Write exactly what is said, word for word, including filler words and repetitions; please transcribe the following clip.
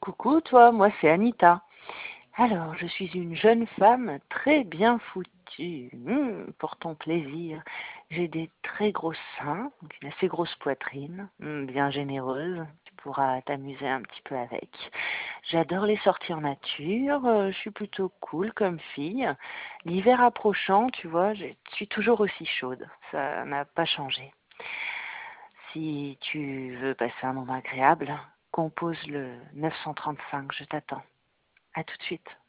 Coucou toi, moi c'est Anita. Alors, je suis une jeune femme très bien foutue. Hmm, pour ton plaisir, j'ai des très gros seins, donc une assez grosse poitrine, hmm, bien généreuse. Tu pourras t'amuser un petit peu avec. J'adore les sorties en nature. euh, je suis plutôt cool comme fille. L'hiver approchant, tu vois, je suis toujours aussi chaude. Ça n'a pas changé. Si tu veux passer un moment agréable, compose le neuf cent trente-cinq. Je t'attends. À tout de suite.